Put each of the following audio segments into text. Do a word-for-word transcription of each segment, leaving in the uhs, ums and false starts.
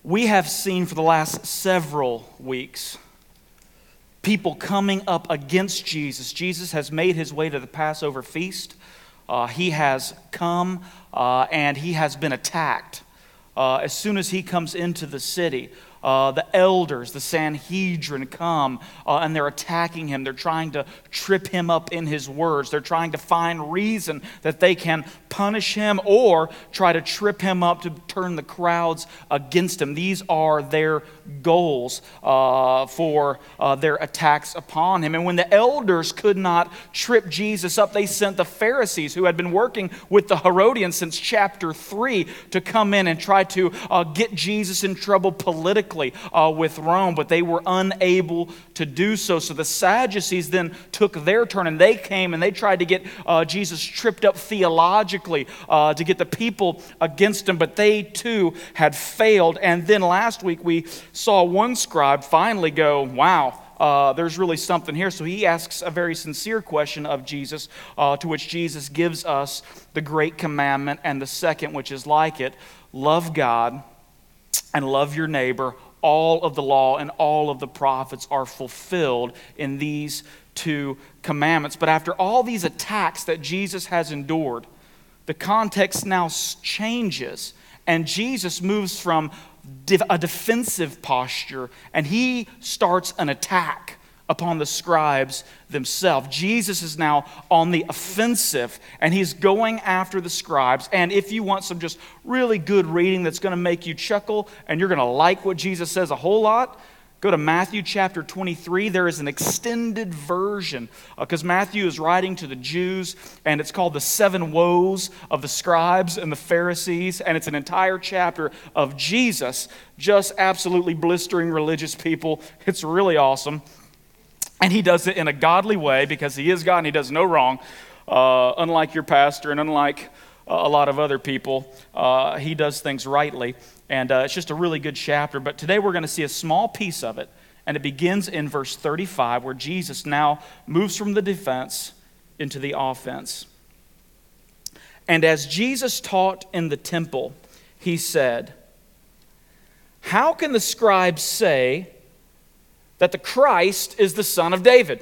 We have seen for the last several weeks people coming up against Jesus. Jesus has made his way to the Passover feast. Uh, he has come uh, and he has been attacked. Uh, as soon as he comes into the city, uh, the elders, the Sanhedrin come uh, and they're attacking him. They're trying to trip him up in his words. They're trying to find reason that they can punish him or try to trip him up to turn the crowds against him. These are their goals uh, for uh, their attacks upon him. And when the elders could not trip Jesus up, they sent the Pharisees, who had been working with the Herodians since chapter three, to come in and try to uh, get Jesus in trouble politically uh, with Rome, but they were unable to do so. So the Sadducees then took their turn, and they came and they tried to get uh, Jesus tripped up theologically uh, to get the people against him, but they too had failed. And then last week we saw one scribe finally go, wow, Uh, there's really something here. So he asks a very sincere question of Jesus, uh, to which Jesus gives us the great commandment and the second, which is like it: love God and love your neighbor. All of the law and all of the prophets are fulfilled in these two commandments. But after all these attacks that Jesus has endured, the context now changes, and Jesus moves from a defensive posture, and he starts an attack upon the scribes themselves. Jesus is now on the offensive, and he's going after the scribes. And if you want some just really good reading that's going to make you chuckle, and you're going to like what Jesus says a whole lot, go to Matthew chapter twenty-three. There is an extended version, because uh, Matthew is writing to the Jews, and it's called the seven woes of the scribes and the Pharisees, and it's an entire chapter of Jesus just absolutely blistering religious people. It's really awesome. And he does it in a godly way, because he is God and he does no wrong. Uh, unlike your pastor and unlike uh, a lot of other people, uh, he does things rightly. And uh, it's just a really good chapter. But today we're going to see a small piece of it. And it begins in verse thirty-five, where Jesus now moves from the defense into the offense. And as Jesus taught in the temple, he said, "How can the scribes say that the Christ is the son of David?"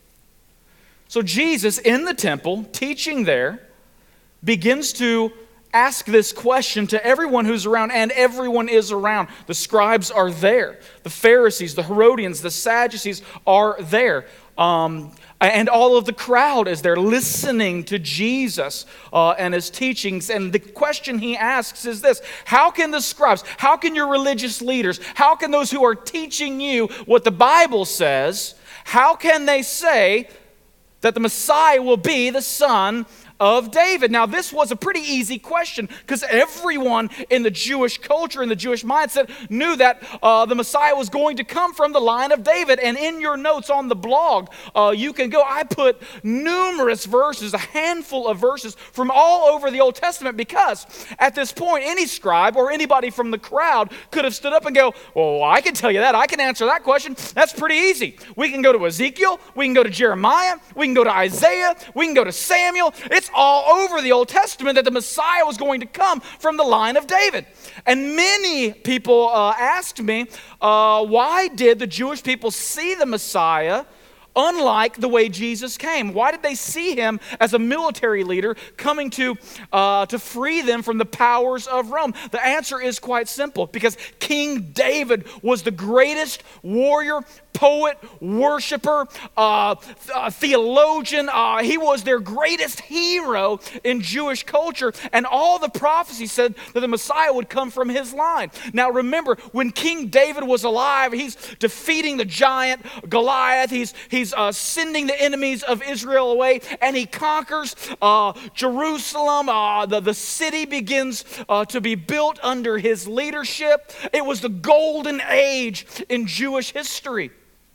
So Jesus, in the temple, teaching there, begins to ask this question to everyone who's around, and everyone is around. The scribes are there. The Pharisees, the Herodians, the Sadducees are there. Um, and all of the crowd is there listening to Jesus uh, and his teachings. And the question he asks is this: how can the scribes, how can your religious leaders, how can those who are teaching you what the Bible says, how can they say that the Messiah will be the son of David? Now, this was a pretty easy question, because everyone in the Jewish culture, in the Jewish mindset, knew that uh, the Messiah was going to come from the line of David. And in your notes on the blog, uh, you can go, I put numerous verses, a handful of verses from all over the Old Testament, because at this point, any scribe or anybody from the crowd could have stood up and go, well, I can tell you that. I can answer that question. That's pretty easy. We can go to Ezekiel. We can go to Jeremiah. We can go to Isaiah. We can go to Samuel. It's all over the Old Testament that the Messiah was going to come from the line of David. And many people uh, asked me, uh, why did the Jewish people see the Messiah unlike the way Jesus came? Why did they see him as a military leader coming to, uh, to free them from the powers of Rome? The answer is quite simple: because King David was the greatest warrior, poet, worshiper, uh, uh, theologian. Uh, he was their greatest hero in Jewish culture, and all the prophecies said that the Messiah would come from his line. Now remember, when King David was alive, he's defeating the giant Goliath. He's, he's uh, sending the enemies of Israel away, and he conquers uh, Jerusalem. Uh, the, the city begins uh, to be built under his leadership. It was the golden age in Jewish history.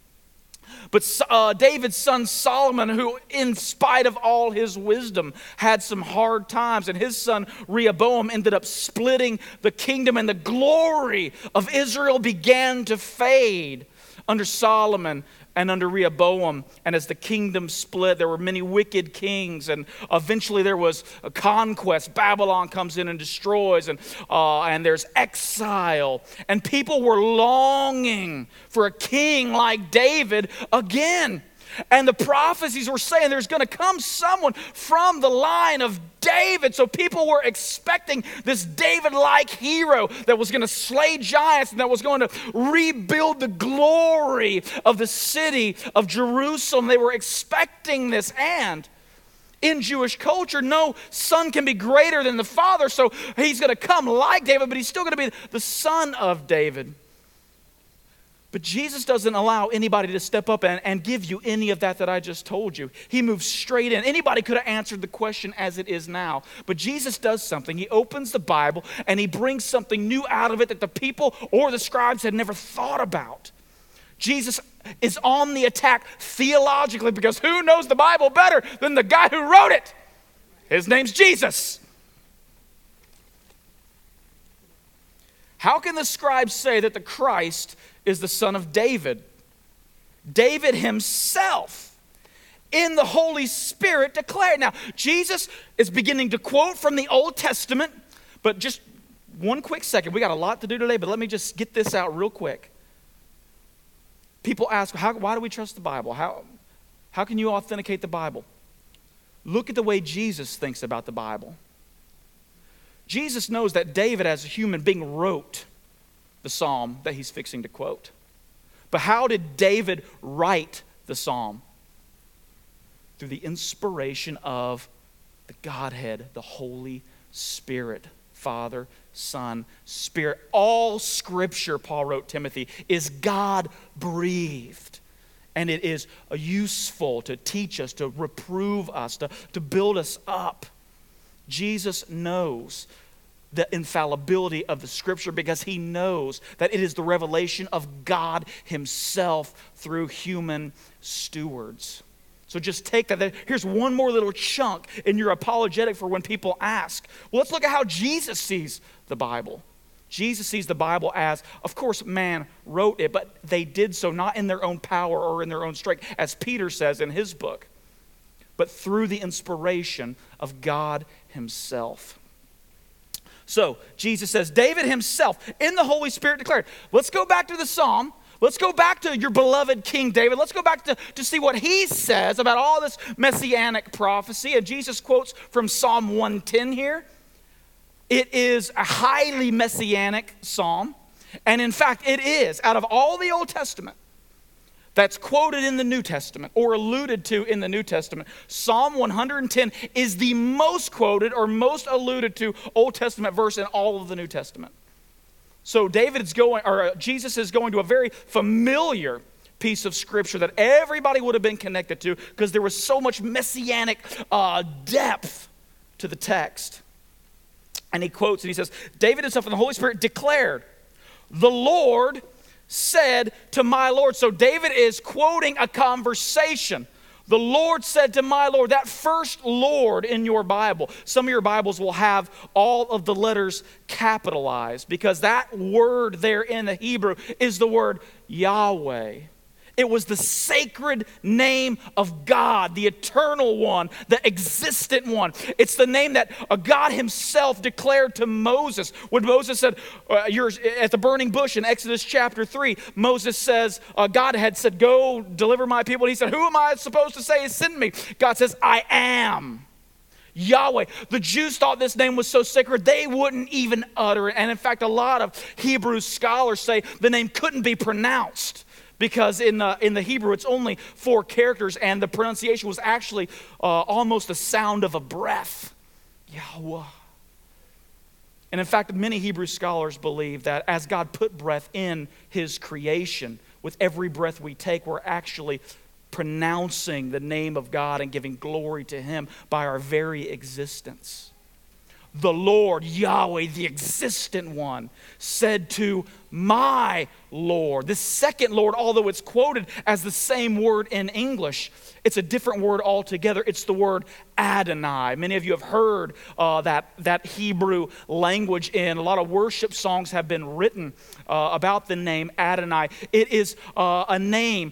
But uh, David's son Solomon, who in spite of all his wisdom had some hard times, and his son Rehoboam ended up splitting the kingdom, and the glory of Israel began to fade under Solomon and under Rehoboam. And as the kingdom split, there were many wicked kings. And eventually there was a conquest. Babylon comes in and destroys. And, uh, and there's exile. And people were longing for a king like David again. And the prophecies were saying there's going to come someone from the line of David. So people were expecting this David-like hero that was going to slay giants and that was going to rebuild the glory of the city of Jerusalem. They were expecting this. And in Jewish culture, no son can be greater than the father. So he's going to come like David, but he's still going to be the son of David. But Jesus doesn't allow anybody to step up and, and give you any of that that I just told you. He moves straight in. Anybody could have answered the question as it is now. But Jesus does something. He opens the Bible and he brings something new out of it that the people or the scribes had never thought about. Jesus is on the attack theologically because who knows the Bible better than the guy who wrote it? His name's Jesus. How can the scribes say that the Christ is the son of David? David himself in the Holy Spirit declared. Now, Jesus is beginning to quote from the Old Testament, but just one quick second. We got a lot to do today, but let me just get this out real quick. People ask, how, why do we trust the Bible? How, how can you authenticate the Bible? Look at the way Jesus thinks about the Bible. Jesus knows that David as a human being wrote the psalm that he's fixing to quote. But how did David write the psalm? Through the inspiration of the Godhead, the Holy Spirit, Father, Son, Spirit. All Scripture, Paul wrote Timothy, is God-breathed. And it is useful to teach us, to reprove us, to, to build us up. Jesus knows the infallibility of the Scripture because he knows that it is the revelation of God himself through human stewards. So just take that. Here's one more little chunk in your apologetic for when people ask. Well, let's look at how Jesus sees the Bible. Jesus sees the Bible as, of course, man wrote it, but they did so not in their own power or in their own strength, as Peter says in his book, but through the inspiration of God himself. So, Jesus says, David himself in the Holy Spirit declared. Let's go back to the Psalm. Let's go back to your beloved King David. Let's go back to, to see what he says about all this messianic prophecy. And Jesus quotes from Psalm one ten here. It is a highly messianic psalm. And in fact, it is, out of all the Old Testament that's quoted in the New Testament or alluded to in the New Testament, Psalm one ten is the most quoted or most alluded to Old Testament verse in all of the New Testament. So David is going, or Jesus is going to a very familiar piece of Scripture that everybody would have been connected to because there was so much messianic uh, depth to the text. And he quotes and he says, David himself in the Holy Spirit declared, the Lord said to my Lord. So David is quoting a conversation. The Lord said to my Lord. That first Lord in your Bible, some of your Bibles will have all of the letters capitalized because that word there in the Hebrew is the word Yahweh. It was the sacred name of God, the eternal one, the existent one. It's the name that God himself declared to Moses. When Moses said, uh, you're at the burning bush in Exodus chapter three, Moses says, uh, God had said, go deliver my people. And he said, who am I supposed to say has sent me? God says, I am Yahweh. The Jews thought this name was so sacred, they wouldn't even utter it. And in fact, a lot of Hebrew scholars say the name couldn't be pronounced. Because in the, in the Hebrew, it's only four characters, and the pronunciation was actually uh, almost the sound of a breath. Yahweh. And in fact, many Hebrew scholars believe that as God put breath in his creation, with every breath we take, we're actually pronouncing the name of God and giving glory to him by our very existence. the Lord, Yahweh, the existent one, said to my Lord. This second Lord, although it's quoted as the same word in English, it's a different word altogether. It's the word Adonai. Many of you have heard uh, that, that Hebrew language, and a lot of worship songs have been written uh, about the name Adonai. It is uh, a name.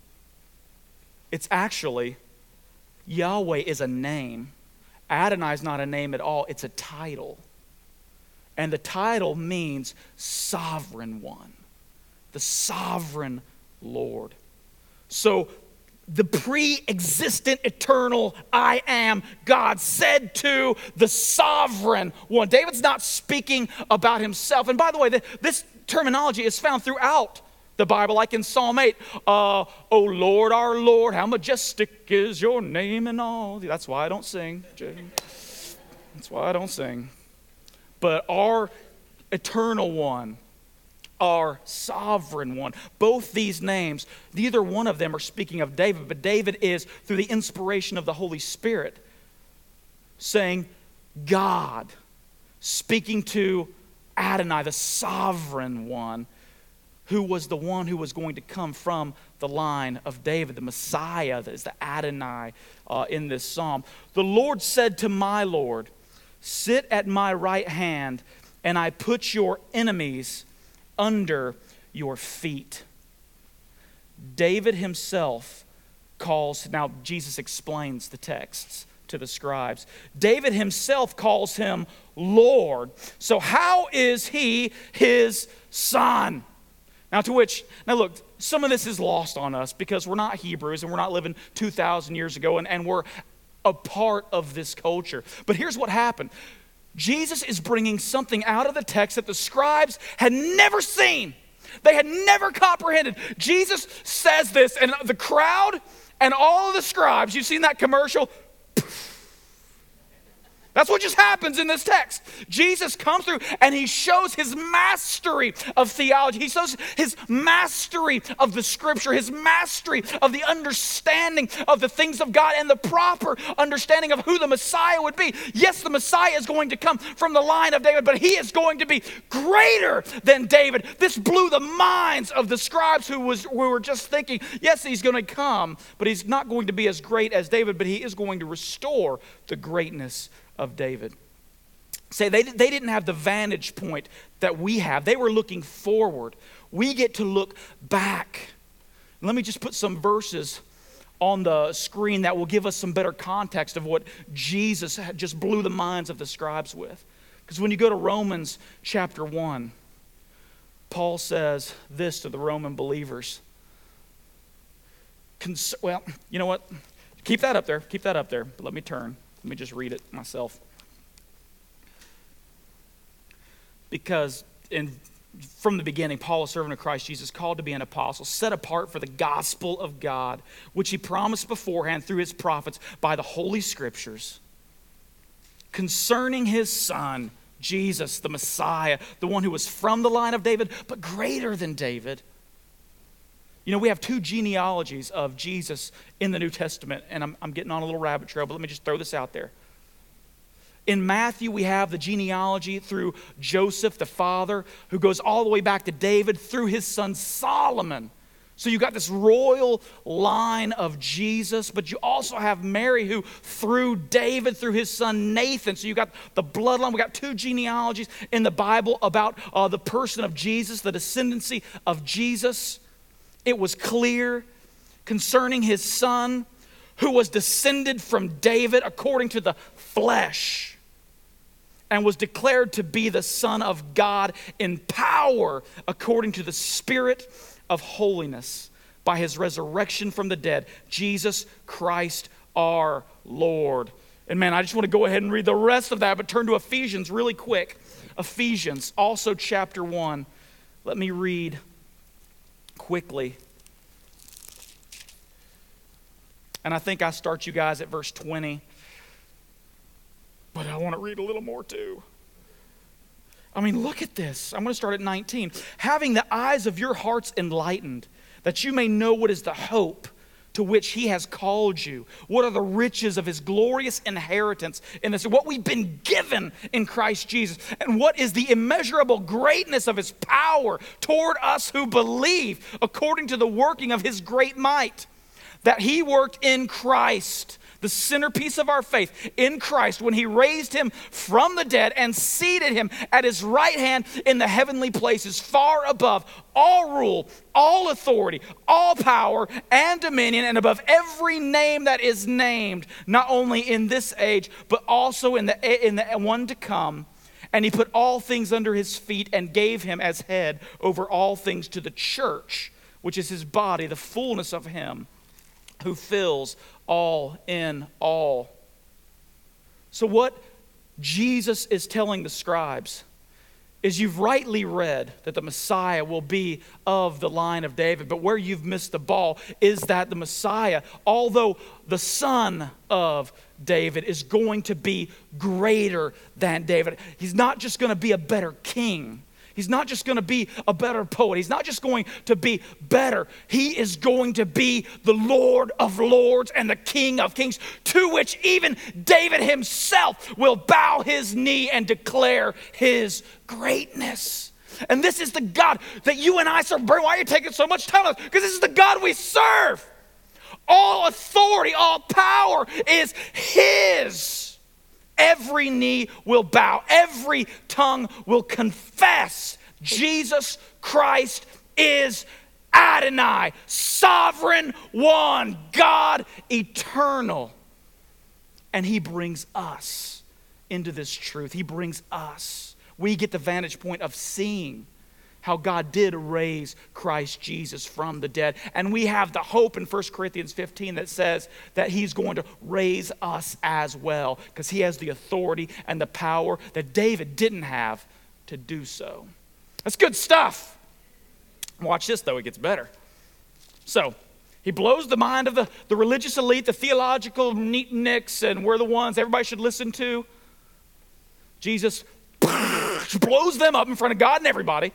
It's actually, Yahweh is a name. Adonai is not a name at all, it's a title. And the title means sovereign one, the sovereign Lord. So the pre-existent, eternal I am God said to the sovereign one. David's not speaking about himself. And by the way, this terminology is found throughout the Bible, like in Psalm eight. Uh, oh Lord, our Lord, how majestic is your name in all. That's why I don't sing. That's why I don't sing. But our eternal one, our sovereign one, both these names, neither one of them are speaking of David, but David is, through the inspiration of the Holy Spirit, saying God, speaking to Adonai, the sovereign one, who was the one who was going to come from the line of David, the Messiah, that is the Adonai uh, in this psalm. The Lord said to my Lord, sit at my right hand, and I put your enemies under your feet. David himself calls, now Jesus explains the texts to the scribes. David himself calls him Lord. So how is he his son? Now to which, now look, some of this is lost on us because we're not Hebrews and we're not living two thousand years ago and, and we're a part of this culture. But here's what happened. Jesus is bringing something out of the text that the scribes had never seen. They had never comprehended. Jesus says this, and the crowd and all of the scribes, you've seen that commercial? That's what just happens in this text. Jesus comes through and he shows his mastery of theology. He shows his mastery of the scripture, his mastery of the understanding of the things of God and the proper understanding of who the Messiah would be. Yes, the Messiah is going to come from the line of David, but he is going to be greater than David. This blew the minds of the scribes who, was, who were just thinking, yes, he's going to come, but he's not going to be as great as David, but he is going to restore the greatness of David. Say they, they didn't have the vantage point that we have. They were looking forward. We get to look back. Let me just put some verses on the screen that will give us some better context of what Jesus just blew the minds of the scribes with. Because when you go to Romans chapter one, Paul says this to the Roman believers. Cons- well, you know what? Keep that up there. Keep that up there. But let me turn. Let me just read it myself. Because in, from the beginning, Paul, a servant of Christ Jesus, called to be an apostle, set apart for the gospel of God, which he promised beforehand through his prophets by the Holy Scriptures, concerning his Son, Jesus, the Messiah, the one who was from the line of David, but greater than David. You know, we have two genealogies of Jesus in the New Testament, and I'm, I'm getting on a little rabbit trail, but let me just throw this out there. In Matthew, we have the genealogy through Joseph, the father, who goes all the way back to David through his son Solomon. So you got this royal line of Jesus, but you also have Mary who through David, through his son Nathan. So you got the bloodline. We got two genealogies in the Bible about uh, the person of Jesus, the descendancy of Jesus. It was clear concerning his son who was descended from David according to the flesh and was declared to be the Son of God in power according to the Spirit of holiness by his resurrection from the dead, Jesus Christ our Lord. And man, I just want to go ahead and read the rest of that, but turn to Ephesians really quick. Ephesians, also chapter one. Let me read quickly. And I think I start you guys at verse twenty. But I want to read a little more too. I mean, look at this. I'm going to start at nineteen. Having the eyes of your hearts enlightened, that you may know what is the hope to which he has called you? What are the riches of his glorious inheritance in this? What we've been given in Christ Jesus. And what is the immeasurable greatness of his power toward us who believe, according to the working of his great might, that he worked in Christ, the centerpiece of our faith, in Christ, when he raised him from the dead and seated him at his right hand in the heavenly places, far above all rule, all authority, all power and dominion, and above every name that is named, not only in this age, but also in the, in the one to come. And he put all things under his feet and gave him as head over all things to the church, which is his body, the fullness of him who fills all in all. So what Jesus is telling the scribes is, you've rightly read that the Messiah will be of the line of David, but where you've missed the ball is that the Messiah, although the son of David, is going to be greater than David. He's not just going to be a better king. He's not just going to be a better poet. He's not just going to be better. He is going to be the Lord of lords and the King of kings, to which even David himself will bow his knee and declare his greatness. And this is the God that you and I serve. Why are you taking so much time on this? Because this is the God we serve. All authority, all power is his. Every knee will bow. Every tongue will confess Jesus Christ is Adonai, sovereign one, God eternal. And he brings us into this truth. He brings us. We get the vantage point of seeing how God did raise Christ Jesus from the dead. And we have the hope in First Corinthians fifteen that says that he's going to raise us as well, because he has the authority and the power that David didn't have to do so. That's good stuff. Watch this, though, it gets better. So, he blows the mind of the, the religious elite, the theological neatnicks, and we're the ones everybody should listen to. Jesus blows them up in front of God and everybody.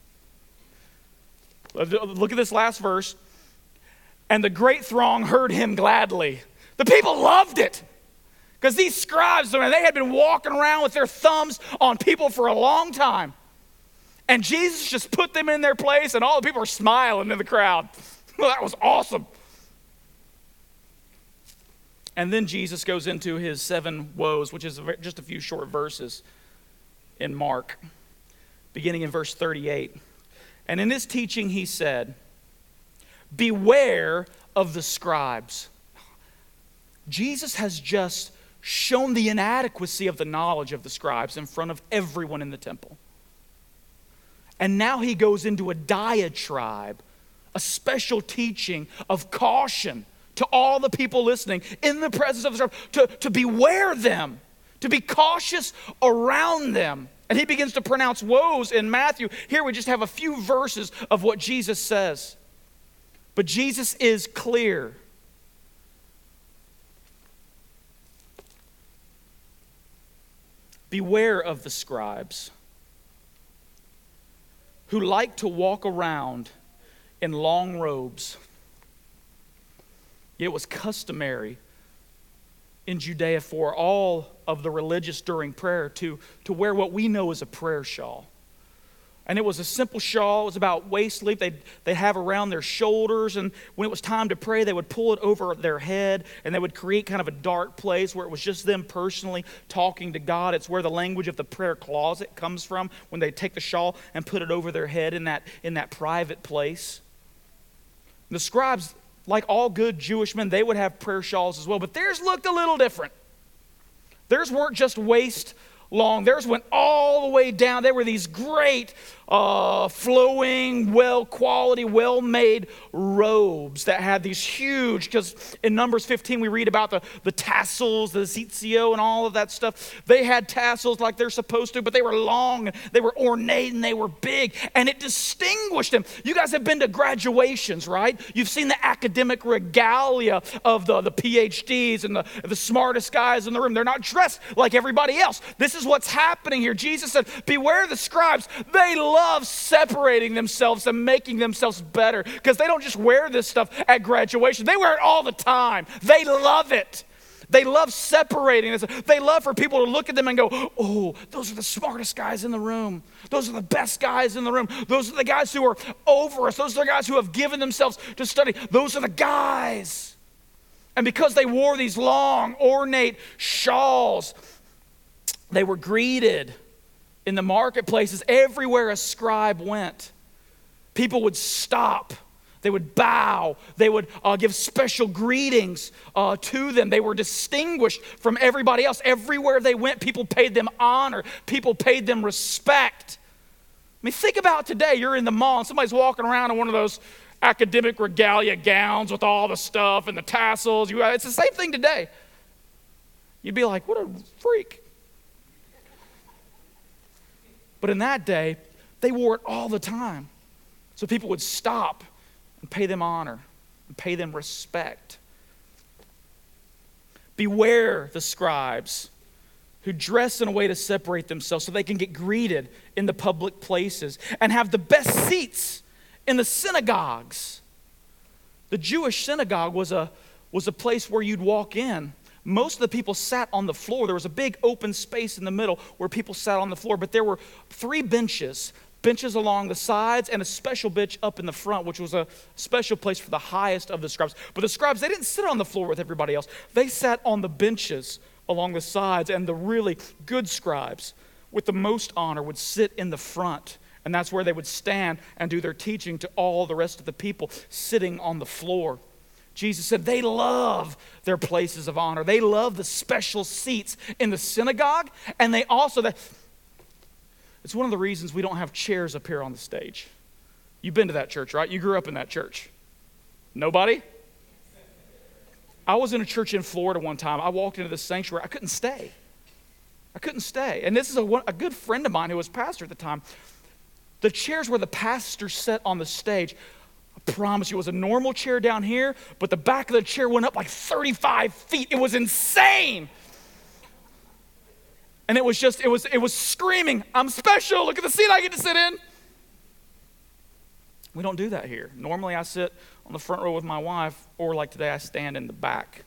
Look at this last verse. And the great throng heard him gladly. The people loved it. Because these scribes, they had been walking around with their thumbs on people for a long time. And Jesus just put them in their place, and all the people were smiling in the crowd. Well, that was awesome. And then Jesus goes into his seven woes, which is just a few short verses in Mark, beginning in verse thirty-eight. And in his teaching he said, beware of the scribes. Jesus has just shown the inadequacy of the knowledge of the scribes in front of everyone in the temple. And now he goes into a diatribe, a special teaching of caution to all the people listening in the presence of the scribes, to, to beware them, to be cautious around them. And he begins to pronounce woes in Matthew. Here we just have a few verses of what Jesus says. But Jesus is clear. Beware of the scribes who like to walk around in long robes. It was customary in Judea for all of the religious during prayer to, to wear what we know as a prayer shawl. And it was a simple shawl. It was about waist length. They'd, they'd have around their shoulders. And when it was time to pray, they would pull it over their head. And they would create kind of a dark place where it was just them personally talking to God. It's where the language of the prayer closet comes from, when they take the shawl and put it over their head in that, in that private place. The scribes, like all good Jewish men, they would have prayer shawls as well. But theirs looked a little different. Theirs weren't just waist long. Theirs went all the way down. They were these great, uh, flowing, well-quality, well-made robes that had these huge, because in Numbers fifteen we read about the, the tassels, the zitzio, and all of that stuff. They had tassels like they're supposed to, but they were long, and they were ornate, and they were big, and it distinguished them. You guys have been to graduations, right? You've seen the academic regalia of the, the P H Ds and the, the smartest guys in the room. They're not dressed like everybody else. This is what's happening here. Jesus said, beware the scribes. They love love separating themselves and making themselves better because they don't just wear this stuff at graduation. They wear it all the time. They love it. They love separating us. They love for people to look at them and go, oh, those are the smartest guys in the room. Those are the best guys in the room. Those are the guys who are over us. Those are the guys who have given themselves to study. Those are the guys. And because they wore these long, ornate shawls, they were greeted in the marketplaces everywhere a scribe went. People would stop. They would bow. They would uh, give special greetings uh, to them. They were distinguished from everybody else. Everywhere they went, people paid them honor. People paid them respect. I mean, think about today. You're in the mall and somebody's walking around in one of those academic regalia gowns with all the stuff and the tassels. You, it's the same thing today. You'd be like, what a freak. But in that day, they wore it all the time. So people would stop and pay them honor and pay them respect. Beware the scribes who dress in a way to separate themselves so they can get greeted in the public places and have the best seats in the synagogues. The Jewish synagogue was a, was a place where you'd walk in. Most of the people sat on the floor. There was a big open space in the middle where people sat on the floor, but there were three benches, benches along the sides and a special bench up in the front, which was a special place for the highest of the scribes. But the scribes, they didn't sit on the floor with everybody else. They sat on the benches along the sides, and the really good scribes with the most honor would sit in the front. And that's where they would stand and do their teaching to all the rest of the people sitting on the floor. Jesus said they love their places of honor. They love the special seats in the synagogue. And they also, that it's one of the reasons we don't have chairs up here on the stage. You've been to that church, right? You grew up in that church. Nobody? I was in a church in Florida one time. I walked into the sanctuary. I couldn't stay. I couldn't stay. And this is a, a good friend of mine who was pastor at the time. The chairs where the pastor sat on the stage, I promise you, it was a normal chair down here, but the back of the chair went up like thirty-five feet. It was insane. And it was just, it was, it was screaming, I'm special. Look at the seat I get to sit in. We don't do that here. Normally I sit on the front row with my wife, or like today I stand in the back.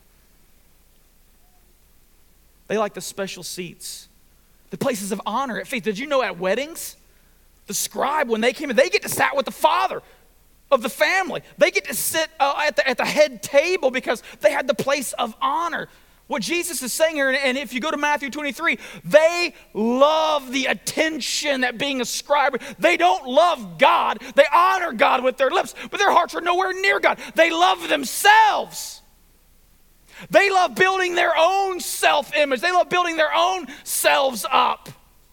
They like the special seats, the places of honor at feasts. Did you know at weddings, the scribe, when they came in, they get to sit with the father of the family. They get to sit uh, at, the, at the head table because they had the place of honor. What Jesus is saying here, and if you go to Matthew twenty-three, they love the attention that being a scribe. They don't love God. They honor God with their lips, but their hearts are nowhere near God. They love themselves. They love building their own self-image. They love building their own selves up.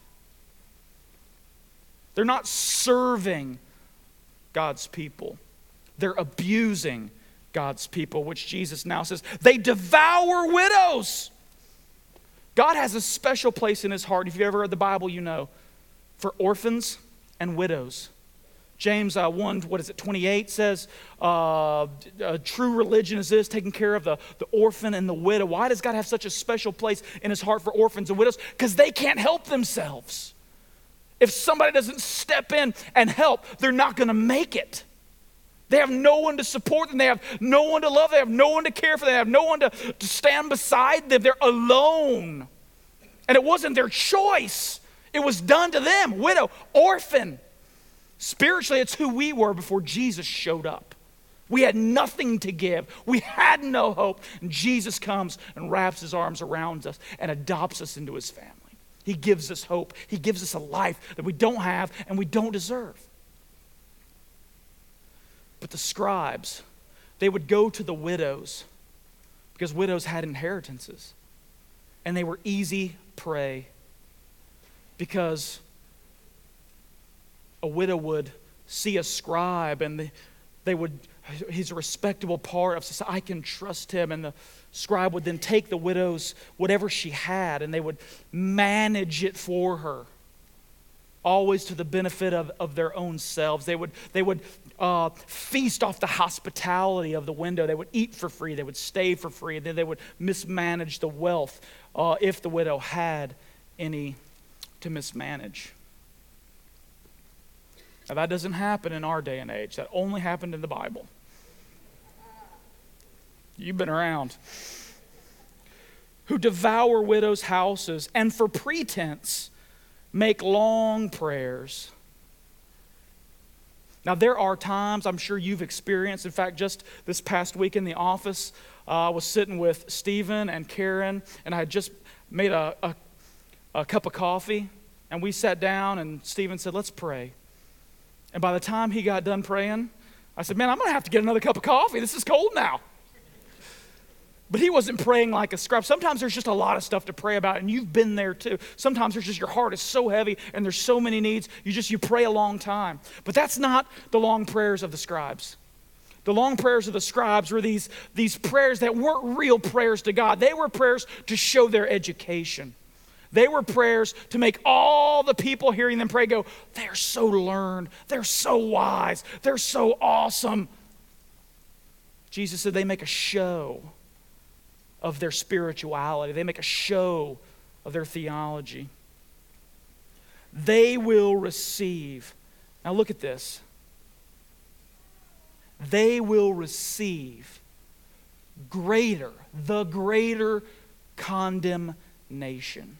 They're not serving God's people. They're abusing God's people, which Jesus now says, they devour widows. God has a special place in his heart, if you've ever read the Bible, you know, for orphans and widows. James uh, one, what is it, twenty-eight says, uh, a true religion is this, taking care of the, the orphan and the widow. Why does God have such a special place in his heart for orphans and widows? Because they can't help themselves. If somebody doesn't step in and help, they're not going to make it. They have no one to support them. They have no one to love. They have no one to care for them. They have no one to, to stand beside them. They're alone. And it wasn't their choice. It was done to them. Widow, orphan. Spiritually, it's who we were before Jesus showed up. We had nothing to give. We had no hope. And Jesus comes and wraps his arms around us and adopts us into his family. He gives us hope. He gives us a life that we don't have and we don't deserve. But the scribes, they would go to the widows because widows had inheritances. And they were easy prey because a widow would see a scribe and they, they would, he's a respectable part of society. I can trust him. And the scribe would then take the widow's, whatever she had, and they would manage it for her. Always to the benefit of, of their own selves. They would, they would uh, feast off the hospitality of the widow. They would eat for free. They would stay for free. Then they would mismanage the wealth uh, if the widow had any to mismanage. Now, that doesn't happen in our day and age. That only happened in the Bible. You've been around. Who devour widows' houses and for pretense make long prayers. Now, there are times I'm sure you've experienced. In fact, just this past week in the office, uh, I was sitting with Stephen and Karen, and I had just made a, a, a cup of coffee, and we sat down, and Stephen said, let's pray. And by the time he got done praying, I said, man, I'm going to have to get another cup of coffee. This is cold now. But he wasn't praying like a scribe. Sometimes there's just a lot of stuff to pray about, and you've been there too. Sometimes there's just your heart is so heavy, and there's so many needs, you just, you pray a long time. But that's not the long prayers of the scribes. The long prayers of the scribes were these, these prayers that weren't real prayers to God. They were prayers to show their education. They were prayers to make all the people hearing them pray go, they're so learned, they're so wise, they're so awesome. Jesus said they make a show of their spirituality. They make a show of their theology. They will receive. Now look at this. They will receive greater, the greater condemnation.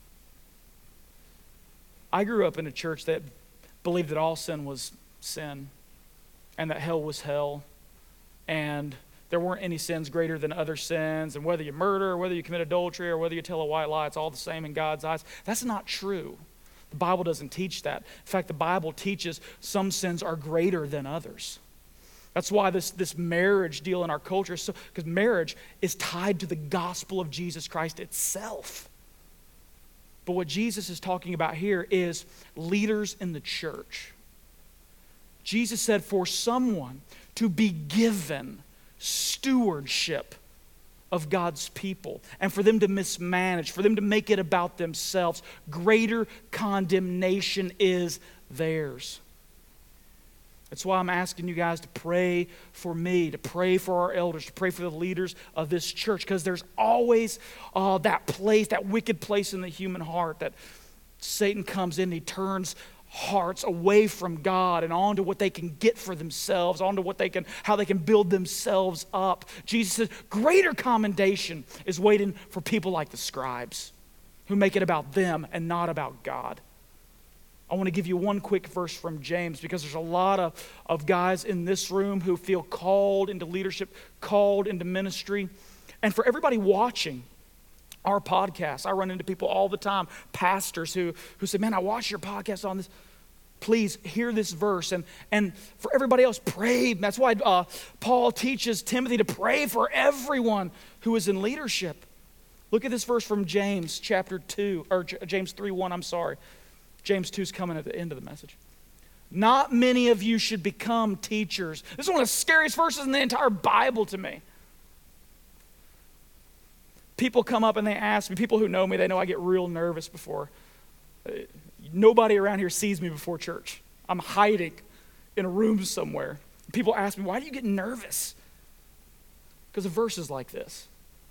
I grew up in a church that believed that all sin was sin and that hell was hell, and there weren't any sins greater than other sins, and whether you murder, or whether you commit adultery, or whether you tell a white lie, it's all the same in God's eyes. That's not true. The Bible doesn't teach that. In fact, the Bible teaches some sins are greater than others. That's why this, this marriage deal in our culture is so, because marriage is tied to the gospel of Jesus Christ itself. But what Jesus is talking about here is leaders in the church. Jesus said for someone to be given stewardship of God's people, and for them to mismanage, for them to make it about themselves, greater condemnation is theirs. That's why I'm asking you guys to pray for me, to pray for our elders, to pray for the leaders of this church, because there's always uh, that place, that wicked place in the human heart that Satan comes in and he turns hearts away from God and onto what they can get for themselves, onto what they can, how they can build themselves up. Jesus says greater commendation is waiting for people like the scribes who make it about them and not about God. I want to give you one quick verse from James, because there's a lot of, of guys in this room who feel called into leadership, called into ministry. And for everybody watching our podcast, I run into people all the time, pastors who, who say, man, I watch your podcast on this. Please hear this verse. And, and for everybody else, pray. That's why uh, Paul teaches Timothy to pray for everyone who is in leadership. Look at this verse from James chapter two, or James three one, I'm sorry. James two is coming at the end of the message. Not many of you should become teachers. This is one of the scariest verses in the entire Bible to me. People come up and they ask me, people who know me, they know I get real nervous before. Uh, nobody around here sees me before church. I'm hiding in a room somewhere. People ask me, why do you get nervous? Because of verses like this.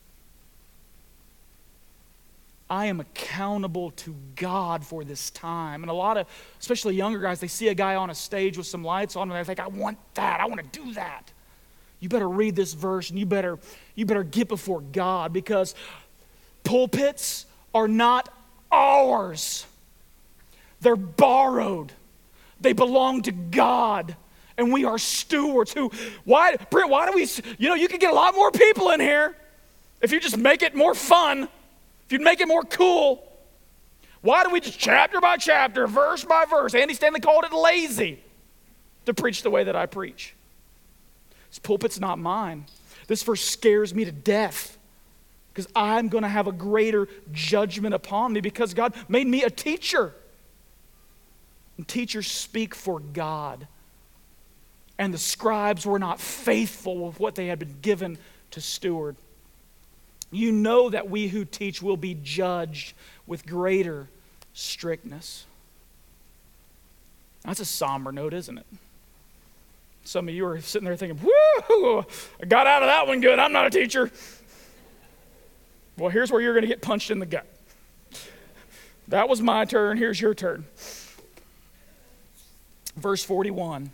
I am accountable to God for this time. And a lot of, especially younger guys, they see a guy on a stage with some lights on and they think, I want that, I want to do that. You better read this verse and you better, you better get before God, because pulpits are not ours. They're borrowed. They belong to God. And we are stewards who, why, Brent, why do we, you know, you could get a lot more people in here if you just make it more fun, if you'd make it more cool. Why do we just chapter by chapter, verse by verse? Andy Stanley called it lazy to preach the way that I preach. This pulpit's not mine. This verse scares me to death, because I'm going to have a greater judgment upon me because God made me a teacher. And teachers speak for God. And the scribes were not faithful with what they had been given to steward. You know that we who teach will be judged with greater strictness. That's a somber note, isn't it? Some of you are sitting there thinking, woo, I got out of that one good. I'm not a teacher. Well, here's where you're going to get punched in the gut. That was my turn. Here's your turn. Verse forty-one.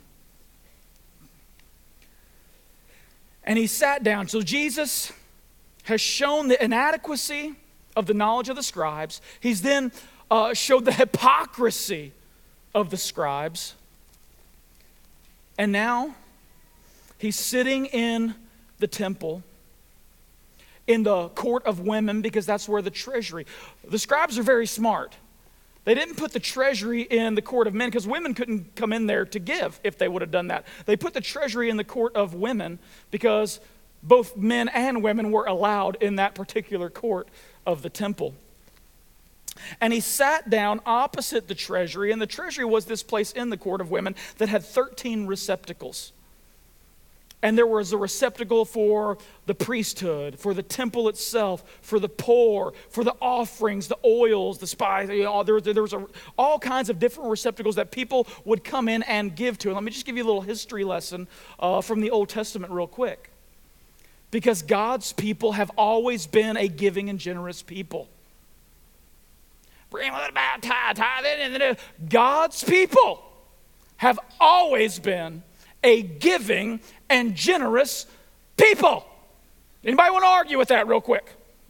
And he sat down. So Jesus has shown the inadequacy of the knowledge of the scribes. He's then uh, showed the hypocrisy of the scribes. And now he's sitting in the temple, in the court of women, because that's where the treasury. The scribes are very smart. They didn't put the treasury in the court of men because women couldn't come in there to give if they would have done that. They put the treasury in the court of women because both men and women were allowed in that particular court of the temple. And he sat down opposite the treasury, and the treasury was this place in the court of women that had thirteen receptacles. And there was a receptacle for the priesthood, for the temple itself, for the poor, for the offerings, the oils, the spices. You know, there, there was a, all kinds of different receptacles that people would come in and give to. And let me just give you a little history lesson uh, from the Old Testament real quick. Because God's people have always been a giving and generous people. Bring a little about tithe, tithe in, and God's people have always been a giving and generous people. Anybody want to argue with that real quick?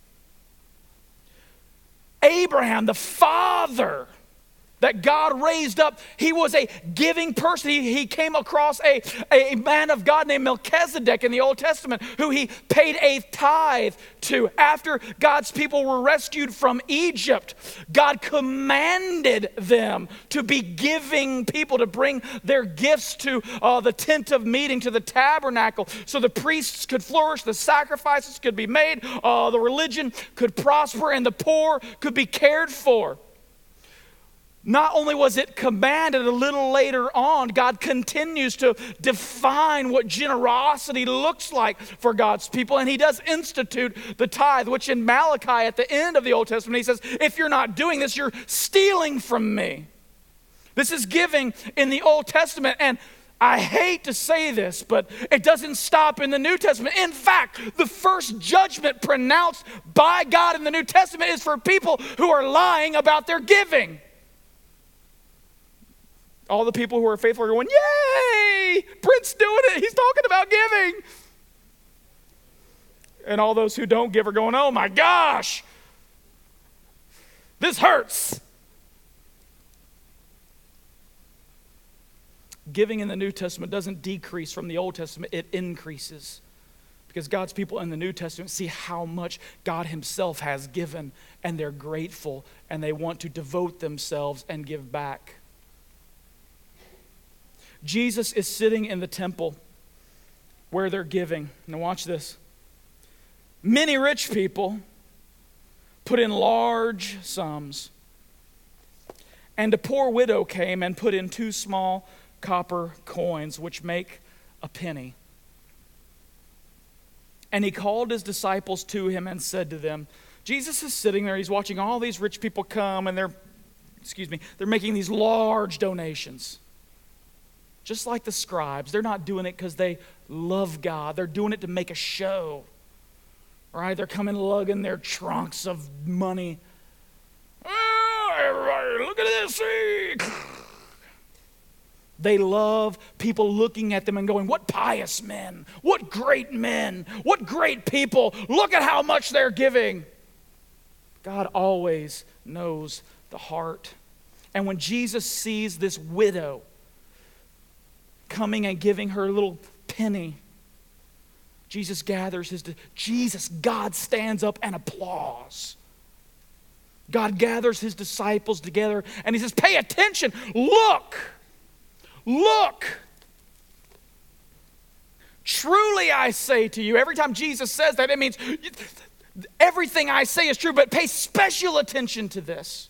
Abraham, the father that God raised up, he was a giving person. He, he came across a, a man of God named Melchizedek in the Old Testament who he paid a tithe to. After God's people were rescued from Egypt, God commanded them to be giving people, to bring their gifts to uh, the tent of meeting, to the tabernacle, so the priests could flourish, the sacrifices could be made, uh, the religion could prosper, and the poor could be cared for. Not only was it commanded, a little later on, God continues to define what generosity looks like for God's people. And he does institute the tithe, which in Malachi at the end of the Old Testament, he says, if you're not doing this, you're stealing from me. This is giving in the Old Testament. And I hate to say this, but it doesn't stop in the New Testament. In fact, the first judgment pronounced by God in the New Testament is for people who are lying about their giving. All the people who are faithful are going, yay, Brent's doing it. He's talking about giving. And all those who don't give are going, oh my gosh, this hurts. Giving in the New Testament doesn't decrease from the Old Testament, it increases. Because God's people in the New Testament see how much God himself has given, and they're grateful, and they want to devote themselves and give back. Jesus is sitting in the temple where they're giving. Now watch this. Many rich people put in large sums. And a poor widow came and put in two small copper coins, which make a penny. And he called his disciples to him and said to them, Jesus is sitting there, he's watching all these rich people come, and they're, excuse me, they're making these large donations. Just like the scribes, they're not doing it because they love God. They're doing it to make a show. Right? They're coming lugging their trunks of money. Oh, everybody, look at this. See? They love people looking at them and going, what pious men, what great men, what great people. Look at how much they're giving. God always knows the heart. And when Jesus sees this widow coming and giving her little penny, Jesus gathers his, Jesus, God stands up and applauds. God gathers his disciples together and he says, pay attention, look, look. Truly I say to you, every time Jesus says that, it means everything I say is true, but pay special attention to this.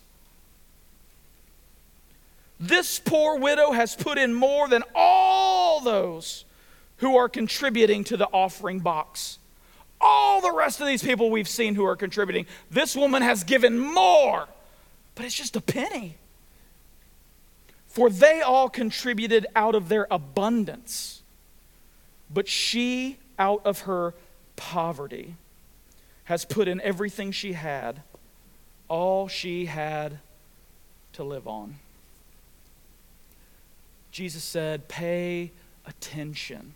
This poor widow has put in more than all those who are contributing to the offering box. All the rest of these people we've seen who are contributing, this woman has given more, but it's just a penny. For they all contributed out of their abundance, but she, out of her poverty, has put in everything she had, all she had to live on. Jesus said, pay attention.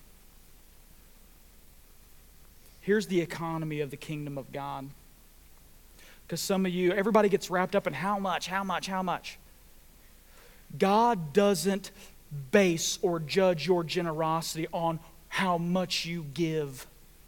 Here's the economy of the kingdom of God. Because some of you, everybody gets wrapped up in how much, how much, how much. God doesn't base or judge your generosity on how much you give.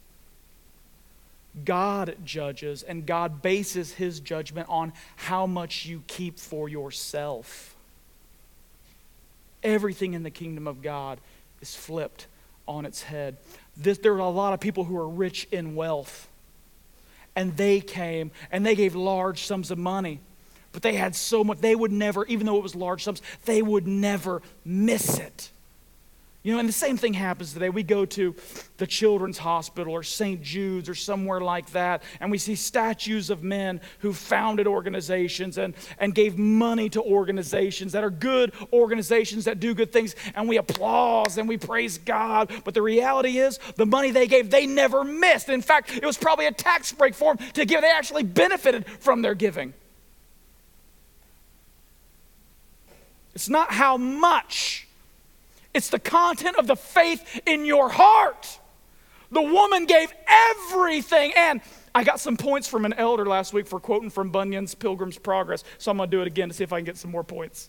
God judges, and God bases His judgment on how much you keep for yourself. Everything in the kingdom of God is flipped on its head. This, there are a lot of people who are rich in wealth, and they came and they gave large sums of money, but they had so much, they would never, even though it was large sums, they would never miss it. You know, and the same thing happens today. We go to the Children's Hospital or Saint Jude's or somewhere like that, and we see statues of men who founded organizations and, and gave money to organizations that are good organizations that do good things, and we applaud and we praise God. But the reality is, the money they gave, they never missed. In fact, it was probably a tax break for them to give. They actually benefited from their giving. It's not how much. It's the content of the faith in your heart. The woman gave everything. And I got some points from an elder last week for quoting from Bunyan's Pilgrim's Progress. So I'm going to do it again to see if I can get some more points.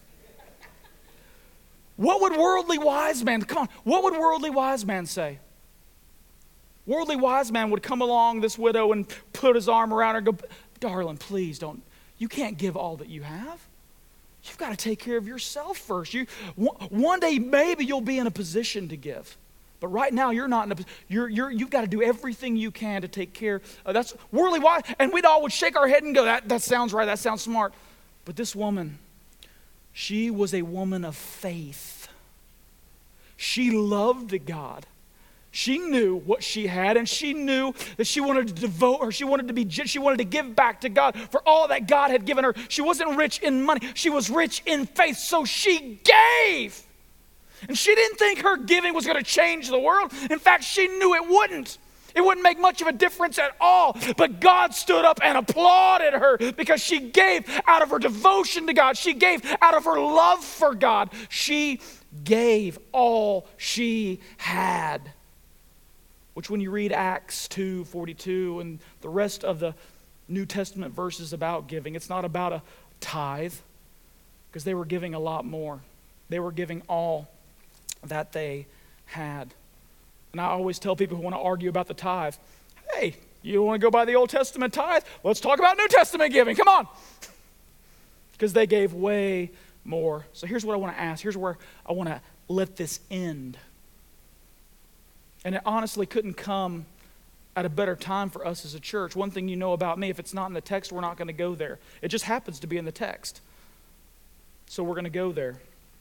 What would worldly wise man, come on, what would worldly wise man say? Worldly wise man would come along this widow and put his arm around her and go, darling, please don't, you can't give all that you have. You've got to take care of yourself first. You, one day, maybe you'll be in a position to give. But right now, you're not in a position. You're, you're, you've got to do everything you can to take care. Uh, that's worldly wise. And we'd all would shake our head and go, that, that sounds right. That sounds smart. But this woman, she was a woman of faith. She loved God. She knew what she had, and she knew that she wanted to devote, or she wanted to be, she wanted to give back to God for all that God had given her. She wasn't rich in money. She was rich in faith, so she gave. And she didn't think her giving was going to change the world. In fact, she knew it wouldn't. It wouldn't make much of a difference at all. But God stood up and applauded her because she gave out of her devotion to God. She gave out of her love for God. She gave all she had. Which when you read Acts two forty-two and the rest of the New Testament verses about giving, it's not about a tithe, because they were giving a lot more. They were giving all that they had. And I always tell people who want to argue about the tithe, hey, you want to go by the Old Testament tithe? Let's talk about New Testament giving. Come on. Because they gave way more. So here's what I want to ask. Here's where I want to let this end. And it honestly couldn't come at a better time for us as a church. One thing you know about me, if it's not in the text, we're not going to go there. It just happens to be in the text. So we're going to go there.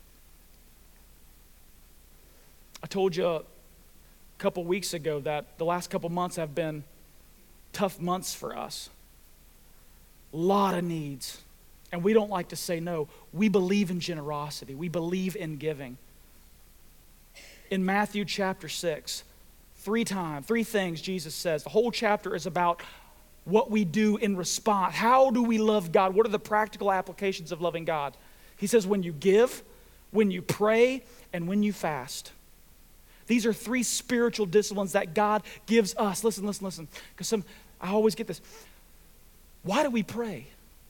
I told you a couple weeks ago that the last couple months have been tough months for us. A lot of needs. And we don't like to say no. We believe in generosity. We believe in giving. In Matthew chapter six, Three times, three things Jesus says. The whole chapter is about what we do in response. How do we love God? What are the practical applications of loving God? He says when you give, when you pray, and when you fast. These are three spiritual disciplines that God gives us. Listen, listen, listen. Because some, I always get this. Why do we pray?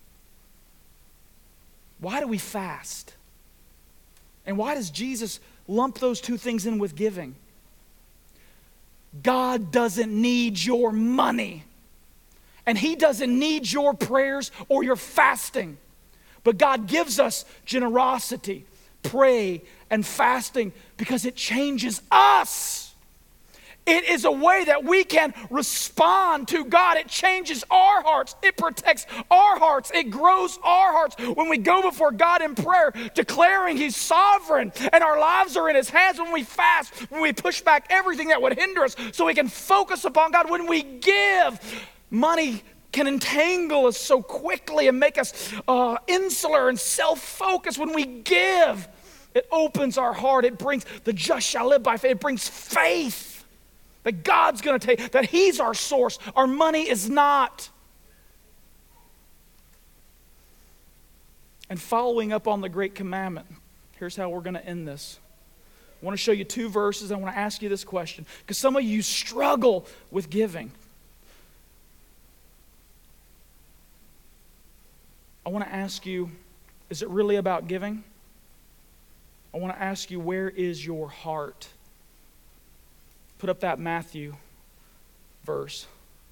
Why do we fast? And why does Jesus lump those two things in with giving? God doesn't need your money. And He doesn't need your prayers or your fasting. But God gives us generosity, pray, and fasting because it changes us. It is a way that we can respond to God. It changes our hearts. It protects our hearts. It grows our hearts when we go before God in prayer, declaring He's sovereign and our lives are in His hands. When we fast, when we push back everything that would hinder us so we can focus upon God. When we give, money can entangle us so quickly and make us uh, insular and self-focused. When we give, it opens our heart. It brings, the just shall live by faith. It brings faith. That God's going to take, that He's our source. Our money is not. And following up on the great commandment, here's how we're going to end this. I want to show you two verses. I want to ask you this question, because some of you struggle with giving. I want to ask you, is it really about giving? I want to ask you, where is your heart? Put up that Matthew verse.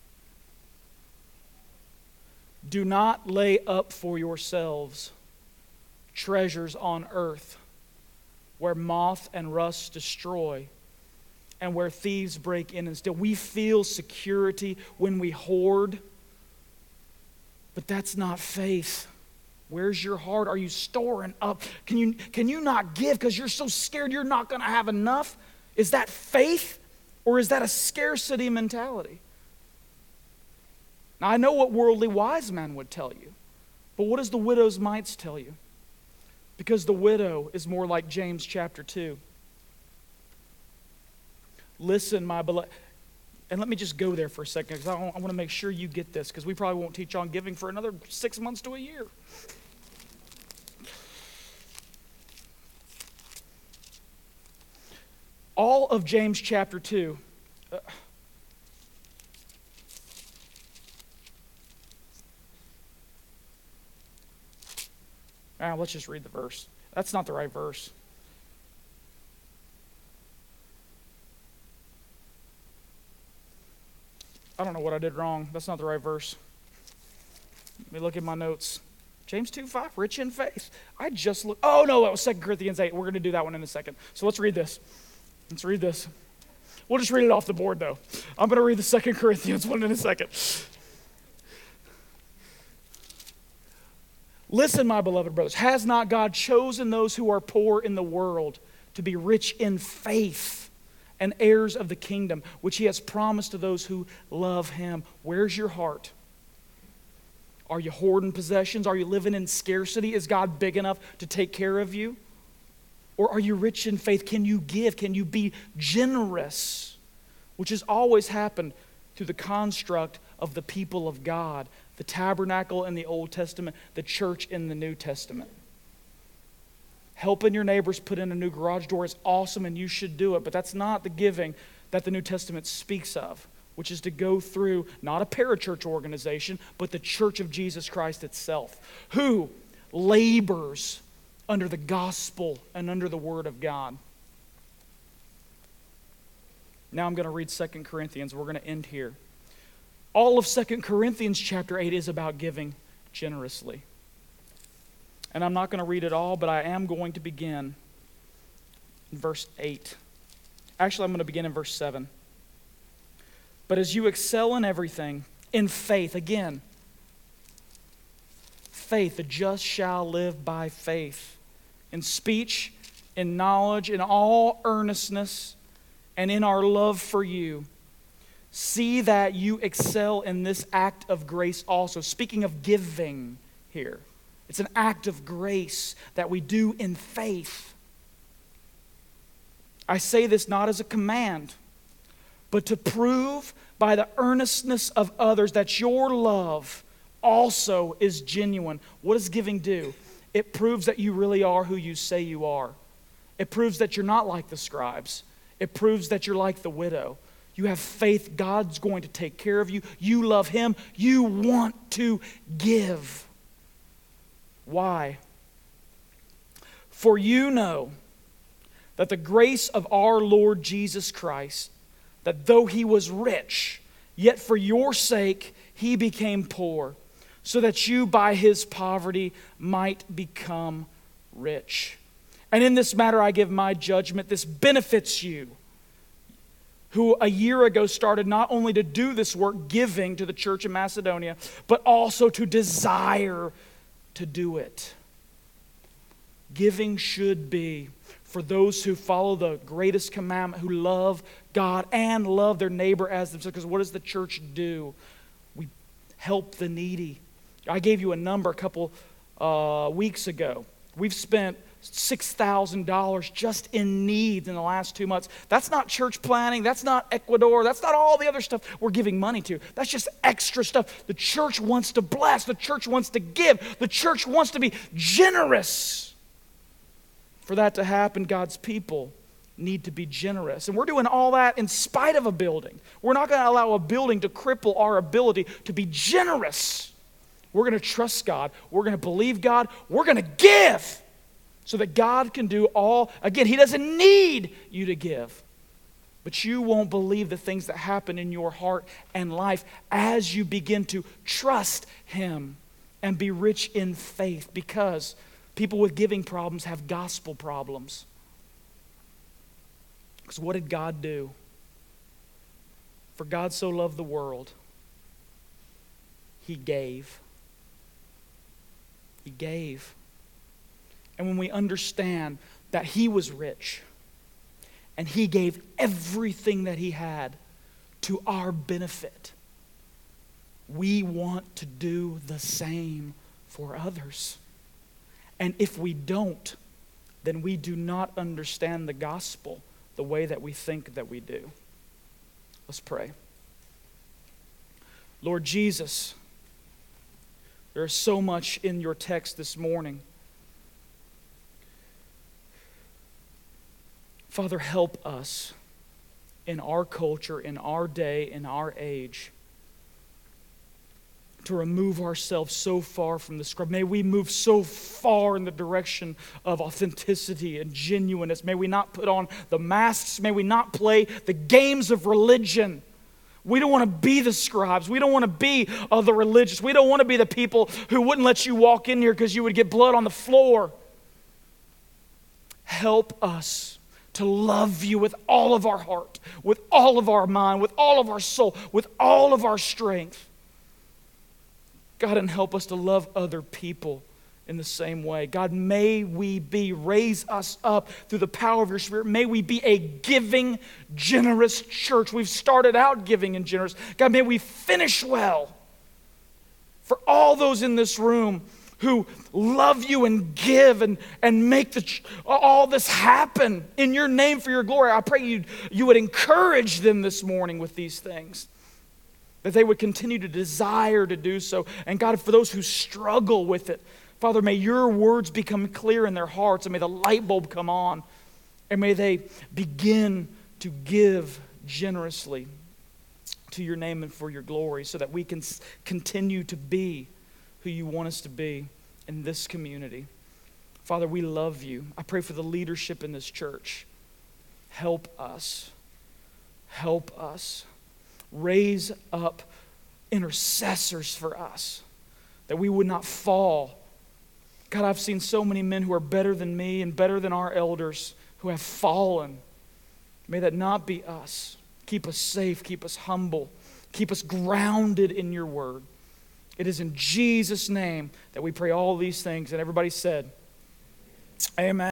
Do not lay up for yourselves treasures on earth, where moth and rust destroy, and where thieves break in and steal. We feel security when we hoard, but that's not faith. Where's your heart? Are you storing up? Can you, can you not give because you're so scared you're not going to have enough? Is that faith, or is that a scarcity mentality? Now, I know what worldly wise men would tell you, but what does the widow's mites tell you? Because the widow is more like James chapter two. Listen, my beloved. And let me just go there for a second, because I, I want to make sure you get this, because we probably won't teach on giving for another six months to a year. All of James chapter two. Uh, ah, let's just read the verse. That's not the right verse. I don't know what I did wrong. That's not the right verse. Let me look at my notes. James two five, rich in faith. I just looked. Oh, no, that was Second Corinthians eight. We're going to do that one in a second. So let's read this. Let's read this. We'll just read it off the board, though. I'm going to read the Second Corinthians one in a second. Listen, my beloved brothers, has not God chosen those who are poor in the world to be rich in faith and heirs of the kingdom, which he has promised to those who love him? Where's your heart? Are you hoarding possessions? Are you living in scarcity? Is God big enough to take care of you? Or are you rich in faith? Can you give? Can you be generous? Which has always happened through the construct of the people of God, the tabernacle in the Old Testament, the church in the New Testament. Helping your neighbors put in a new garage door is awesome, and you should do it, but that's not the giving that the New Testament speaks of, which is to go through not a parachurch organization, but the church of Jesus Christ itself, who labors under the gospel and under the word of God. Now I'm going to read Second Corinthians. We're going to end here. All of Second Corinthians chapter eight is about giving generously. And I'm not going to read it all, but I am going to begin in verse eight. Actually, I'm going to begin in verse seven. But as you excel in everything, in faith, again, faith, the just shall live by faith. In speech, in knowledge, in all earnestness, and in our love for you, see that you excel in this act of grace also. Speaking of giving here, it's an act of grace that we do in faith. I say this not as a command, but to prove by the earnestness of others that your love also is genuine. What does giving do? It proves that you really are who you say you are. It proves that you're not like the scribes. It proves that you're like the widow. You have faith. God's going to take care of you. You love him. You want to give. Why? For you know that the grace of our Lord Jesus Christ, that though he was rich, yet for your sake he became poor, so that you by his poverty might become rich. And in this matter I give my judgment. This benefits you, who a year ago started not only to do this work, giving to the church in Macedonia, but also to desire to do it. Giving should be for those who follow the greatest commandment, who love God and love their neighbor as themselves. Because what does the church do? We help the needy. I gave you a number a couple uh, weeks ago. We've spent six thousand dollars just in needs in the last two months. That's not church planning. That's not Ecuador. That's not all the other stuff we're giving money to. That's just extra stuff. The church wants to bless. The church wants to give. The church wants to be generous For that to happen, God's people need to be generous. And we're doing all that in spite of a building. We're not going to allow a building to cripple our ability to be generous. We're going to trust God. We're going to believe God. We're going to give so that God can do all. Again, He doesn't need you to give. But you won't believe the things that happen in your heart and life as you begin to trust Him and be rich in faith, because people with giving problems have gospel problems. Because what did God do? For God so loved the world, He gave. He gave. And when we understand that He was rich and He gave everything that He had to our benefit, we want to do the same for others. And if we don't, then we do not understand the gospel the way that we think that we do. Let's pray. Lord Jesus, there is so much in your text this morning. Father, help us in our culture, in our day, in our age, to remove ourselves so far from the script. May we move so far in the direction of authenticity and genuineness. May we not put on the masks. May we not play the games of religion. We don't want to be the scribes. We don't want to be uh, the religious. We don't want to be the people who wouldn't let you walk in here because you would get blood on the floor. Help us to love you with all of our heart, with all of our mind, with all of our soul, with all of our strength. God, and help us to love other people in the same way. God, may we be, raise us up through the power of your Spirit. May we be a giving, generous church. We've started out giving and generous. God, may we finish well. For all those in this room who love you and give and, and make the, all this happen in your name for your glory, I pray you, you would encourage them this morning with these things, that they would continue to desire to do so. And God, for those who struggle with it, Father, may your words become clear in their hearts, and may the light bulb come on, and may they begin to give generously to your name and for your glory, so that we can continue to be who you want us to be in this community. Father, we love you. I pray for the leadership in this church. Help us. Help us. Raise up intercessors for us, that we would not fall. God, I've seen so many men who are better than me and better than our elders who have fallen. May that not be us. Keep us safe, keep us humble, keep us grounded in your word. It is in Jesus' name that we pray all these things. And everybody said, amen.